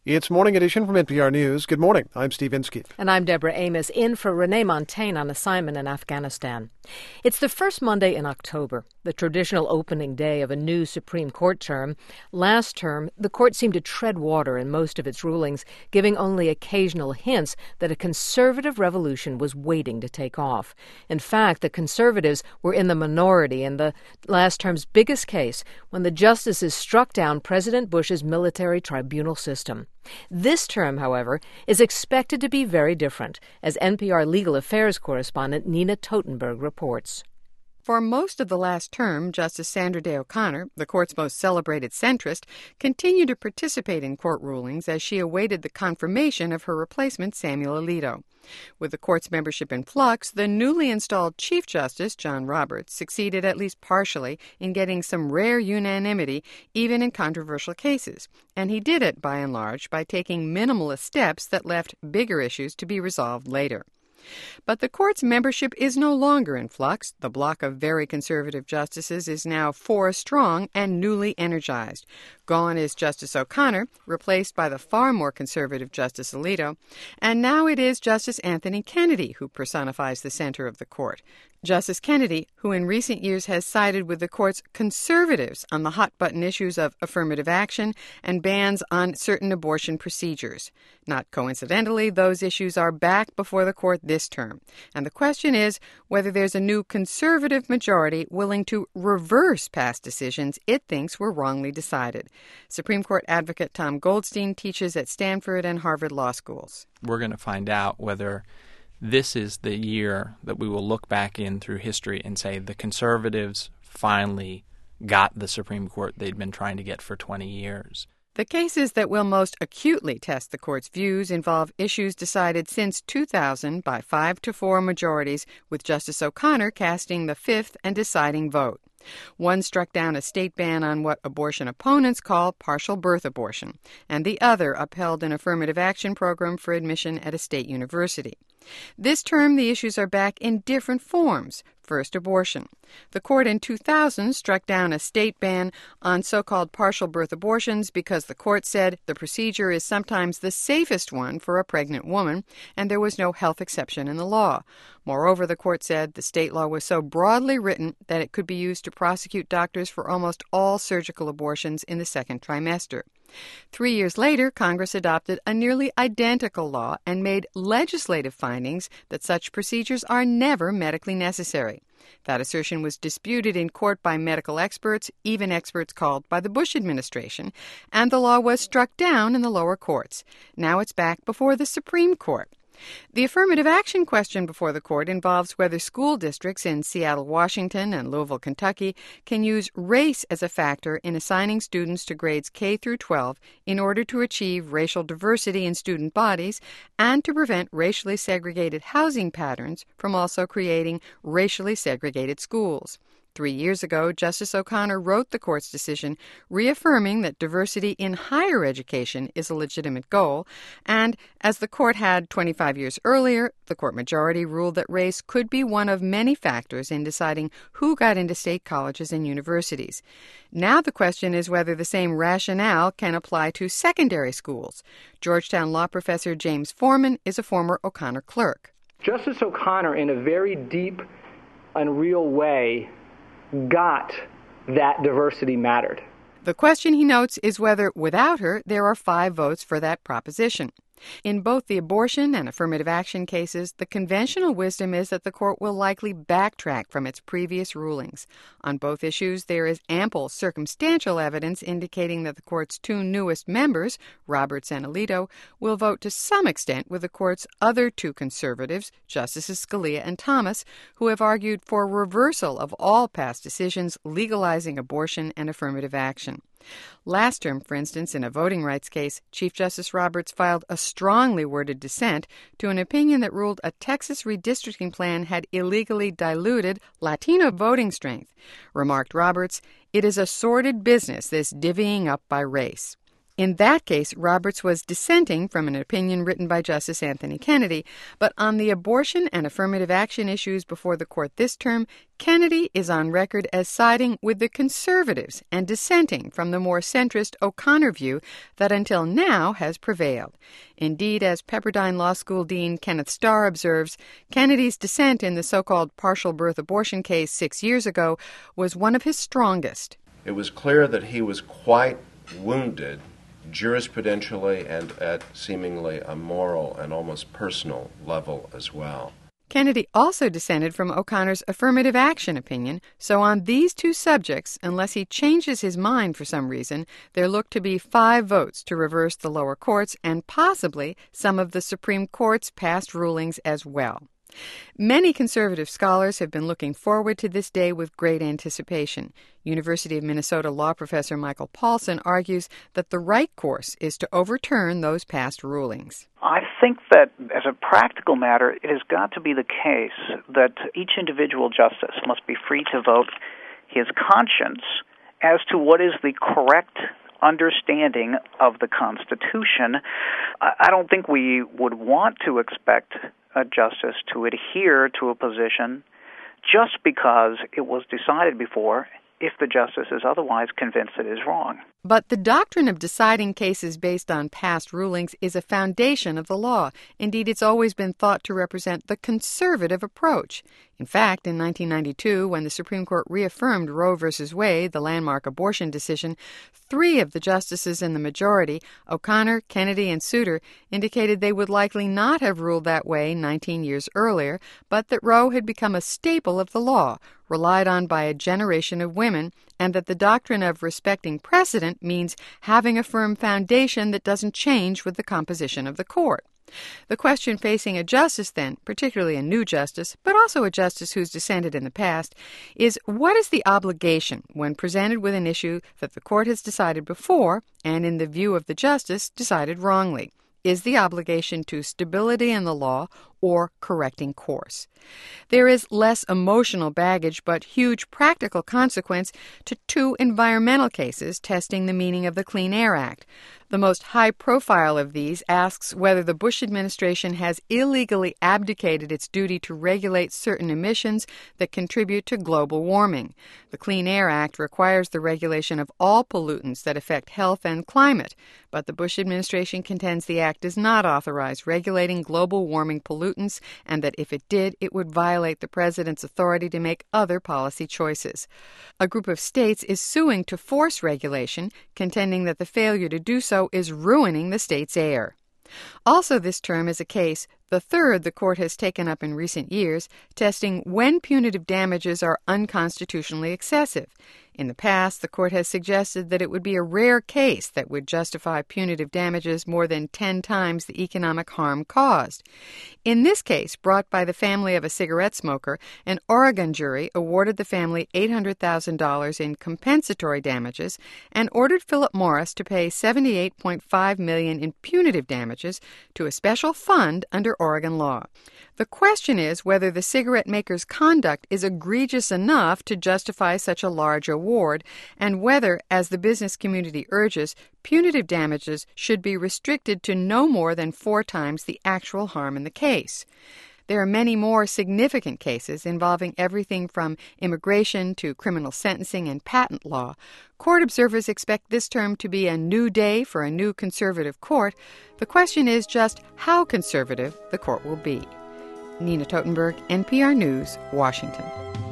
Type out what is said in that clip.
It's Morning Edition from NPR News. Good morning. I'm Steve Inskeep. And I'm Deborah Amos, in for Renee Montagne on assignment in Afghanistan. It's the first Monday in October, the traditional opening day of a new Supreme Court term. Last term, the court seemed to tread water in most of its rulings, giving only occasional hints that a conservative revolution was waiting to take off. In fact, the conservatives were in the minority in the last term's biggest case, when the justices struck down President Bush's military tribunal system. This term, however, is expected to be very different, as NPR legal affairs correspondent Nina Totenberg reports. For most of the last term, Justice Sandra Day O'Connor, the court's most celebrated centrist, continued to participate in court rulings as she awaited the confirmation of her replacement, Samuel Alito. With the court's membership in flux, the newly installed Chief Justice, John Roberts, succeeded at least partially in getting some rare unanimity, even in controversial cases. And he did it, by and large, by taking minimalist steps that left bigger issues to be resolved later. But the court's membership is no longer in flux. The block of very conservative justices is now 4 strong and newly energized. Gone is Justice O'Connor, replaced by the far more conservative Justice Alito. And now it is Justice Anthony Kennedy who personifies the center of the court. Justice Kennedy, who in recent years has sided with the court's conservatives on the hot-button issues of affirmative action and bans on certain abortion procedures. Not coincidentally, those issues are back before the court this term. And the question is whether there's a new conservative majority willing to reverse past decisions it thinks were wrongly decided. Supreme Court advocate Tom Goldstein teaches at Stanford and Harvard Law Schools. We're going to find out whether this is the year that we will look back in through history and say the conservatives finally got the Supreme Court they'd been trying to get for 20 years. The cases that will most acutely test the court's views involve issues decided since 2000 by 5-4 majorities, with Justice O'Connor casting the fifth and deciding vote. One struck down a state ban on what abortion opponents call partial birth abortion, and the other upheld an affirmative action program for admission at a state university. This term, the issues are back in different forms. First, abortion. The court in 2000 struck down a state ban on so-called partial birth abortions because the court said the procedure is sometimes the safest one for a pregnant woman, and there was no health exception in the law. Moreover, the court said the state law was so broadly written that it could be used to prosecute doctors for almost all surgical abortions in the second trimester. 3 years later, Congress adopted a nearly identical law and made legislative findings that such procedures are never medically necessary. That assertion was disputed in court by medical experts, even experts called by the Bush administration, and the law was struck down in the lower courts. Now it's back before the Supreme Court. The affirmative action question before the court involves whether school districts in Seattle, Washington, and Louisville, Kentucky can use race as a factor in assigning students to grades K through 12 in order to achieve racial diversity in student bodies and to prevent racially segregated housing patterns from also creating racially segregated schools. 3 years ago, Justice O'Connor wrote the court's decision, reaffirming that diversity in higher education is a legitimate goal, and as the court had 25 years earlier, the court majority ruled that race could be one of many factors in deciding who got into state colleges and universities. Now the question is whether the same rationale can apply to secondary schools. Georgetown law professor James Forman is a former O'Connor clerk. Justice O'Connor, in a very deep and real way, got that diversity mattered. The question, he notes, is whether, without her, there are 5 votes for that proposition. In both the abortion and affirmative action cases, the conventional wisdom is that the court will likely backtrack from its previous rulings. On both issues, there is ample circumstantial evidence indicating that the court's 2 newest members, Roberts and Alito, will vote to some extent with the court's other 2 conservatives, Justices Scalia and Thomas, who have argued for reversal of all past decisions legalizing abortion and affirmative action. Last term, for instance, in a voting rights case, Chief Justice Roberts filed a strongly worded dissent to an opinion that ruled a Texas redistricting plan had illegally diluted Latino voting strength. Remarked Roberts, "It is a sordid business, this divvying up by race." In that case, Roberts was dissenting from an opinion written by Justice Anthony Kennedy, but on the abortion and affirmative action issues before the court this term, Kennedy is on record as siding with the conservatives and dissenting from the more centrist O'Connor view that until now has prevailed. Indeed, as Pepperdine Law School Dean Kenneth Starr observes, Kennedy's dissent in the so-called partial birth abortion case 6 years ago was one of his strongest. It was clear that he was quite wounded jurisprudentially and at seemingly a moral and almost personal level as well. Kennedy also dissented from O'Connor's affirmative action opinion, so on these two subjects, unless he changes his mind for some reason, there look to be 5 votes to reverse the lower courts and possibly some of the Supreme Court's past rulings as well. Many conservative scholars have been looking forward to this day with great anticipation. University of Minnesota law professor Michael Paulson argues that the right course is to overturn those past rulings. I think that as a practical matter, it has got to be the case that each individual justice must be free to vote his conscience as to what is the correct understanding of the Constitution. I don't think we would want to expect a justice to adhere to a position just because it was decided before if the justice is otherwise convinced it is wrong. But the doctrine of deciding cases based on past rulings is a foundation of the law. Indeed, it's always been thought to represent the conservative approach. In fact, in 1992, when the Supreme Court reaffirmed Roe v. Wade, the landmark abortion decision, 3 of the justices in the majority, O'Connor, Kennedy, and Souter, indicated they would likely not have ruled that way 19 years earlier, but that Roe had become a staple of the law, relied on by a generation of women, and that the doctrine of respecting precedent means having a firm foundation that doesn't change with the composition of the court. The question facing a justice then, particularly a new justice, but also a justice who's dissented in the past, is what is the obligation when presented with an issue that the court has decided before and, in the view of the justice, decided wrongly? Is the obligation to stability in the law or correcting course? There is less emotional baggage but huge practical consequence to 2 environmental cases testing the meaning of the Clean Air Act. The most high-profile of these asks whether the Bush administration has illegally abdicated its duty to regulate certain emissions that contribute to global warming. The Clean Air Act requires the regulation of all pollutants that affect health and climate, but the Bush administration contends the act does not authorize regulating global warming pollutants and that if it did, it would violate the president's authority to make other policy choices. A group of states is suing to force regulation, contending that the failure to do so is ruining the state's air. Also this term is a case, the third the court has taken up in recent years, testing when punitive damages are unconstitutionally excessive. In the past, the court has suggested that it would be a rare case that would justify punitive damages more than 10 times the economic harm caused. In this case, brought by the family of a cigarette smoker, an Oregon jury awarded the family $800,000 in compensatory damages and ordered Philip Morris to pay $78.5 million in punitive damages to a special fund under Oregon law. The question is whether the cigarette maker's conduct is egregious enough to justify such a large award, and whether, as the business community urges, punitive damages should be restricted to no more than 4 times the actual harm in the case. There are many more significant cases involving everything from immigration to criminal sentencing and patent law. Court observers expect this term to be a new day for a new conservative court. The question is just how conservative the court will be. Nina Totenberg, NPR News, Washington.